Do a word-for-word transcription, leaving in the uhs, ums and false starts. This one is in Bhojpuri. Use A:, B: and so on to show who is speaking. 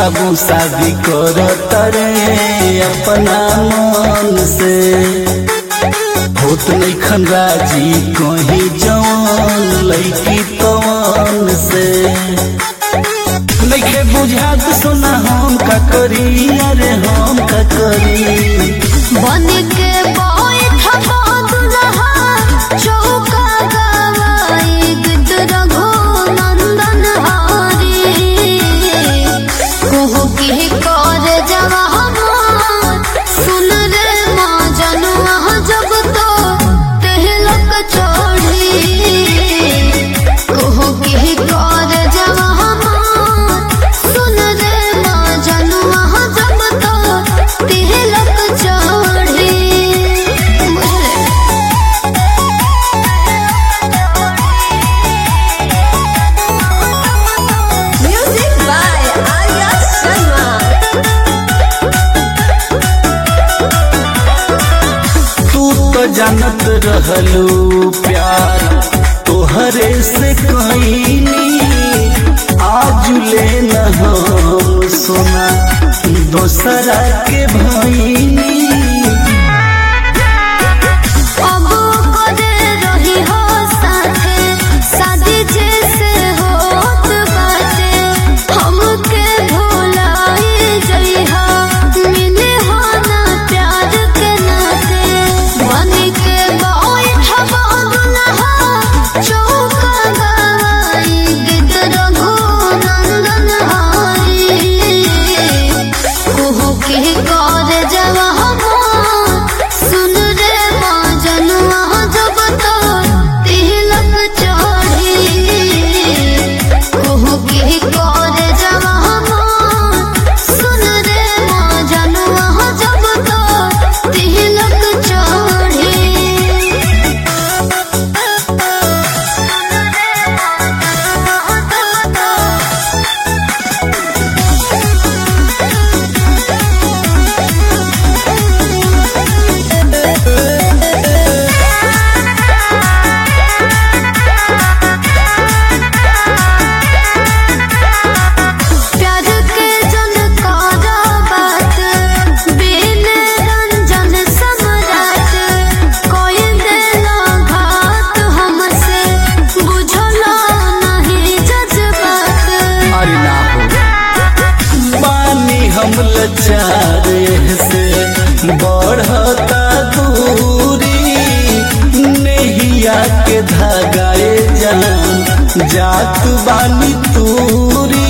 A: बाबू शादी करत रे अपना मन से, होत नहीं खन राजी कहीं जवान लड़की तवन से। नइखे बुझात सोना हम का करी, अरे हम का करी।
B: बन के बैठा दुल्हा चौका गवाई गिद्ध रघु नंदन हारी। कहू की कर जवा सुन रे माँ जनुआ जब तो तिलक चढ़ी। कहू की कर जवा सुन रे माँ जनुआ जब तो तिलक चढ़ी। Music by Arya Sharma.
A: तू तो जानत रहलू प्यार तोहरे से कईनी, आज ले न हम सोना दोसरा के भईनी।
B: अब करे रही हो साथे शादी जैसे होत बाटे। हमके भुलाई जइहा मिले हो ना प्यार के नाते। बन के बैठा दुल्हा चौका गवाई गिद्ध रघु नंदन हारी। कहू की कर जवा सुन रे माँ जनुआ जब तो तिलक चढ़ी। कहू की कर जवा सुन रे माँ जनुआ जब तो तिलक चढ़ी। प्यार के जनकारा बात बिन रंजन सम्राट। कोई देला घात हमसे बुझला नहीं जज्बात।
A: अरे ना हो बानी हम लाचार से बढ़ता दूरी। नैया के धागाए जान जात बानी तूरी।